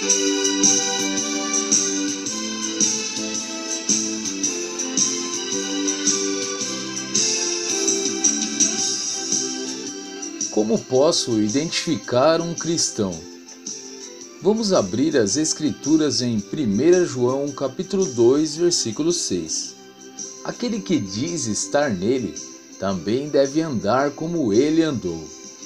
Como posso identificar um cristão? Vamos abrir as Escrituras em 1 João capítulo 2, versículo 6. Aquele que diz estar nele, também deve andar como ele andou.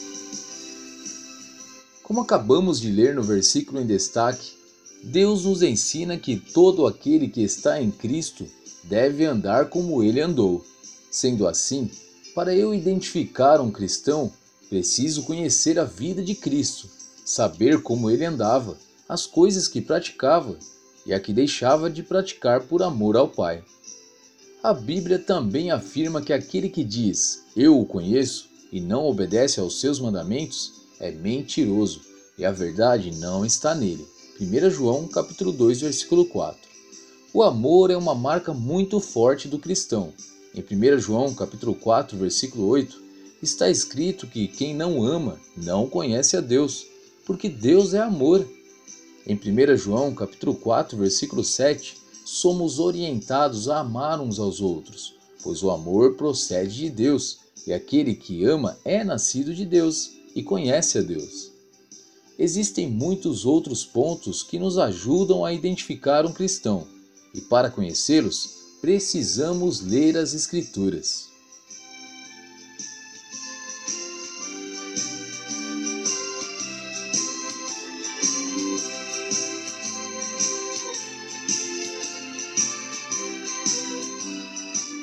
Como acabamos de ler no versículo em destaque, Deus nos ensina que todo aquele que está em Cristo deve andar como ele andou. Sendo assim, para eu identificar um cristão, preciso conhecer a vida de Cristo, saber como ele andava, as coisas que praticava e a que deixava de praticar por amor ao Pai. A Bíblia também afirma que aquele que diz, eu o conheço, e não obedece aos seus mandamentos, é mentiroso, e a verdade não está nele. 1 João capítulo 2, versículo 4. O amor é uma marca muito forte do cristão. Em 1 João capítulo 4, versículo 8, está escrito que quem não ama não conhece a Deus, porque Deus é amor. Em 1 João capítulo 4, versículo 7, somos orientados a amar uns aos outros, pois o amor procede de Deus, e aquele que ama é nascido de Deus e conhece a Deus. Existem muitos outros pontos que nos ajudam a identificar um cristão, e para conhecê-los, precisamos ler as Escrituras.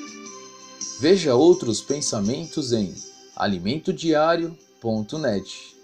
Veja outros pensamentos em alimentodiario.net.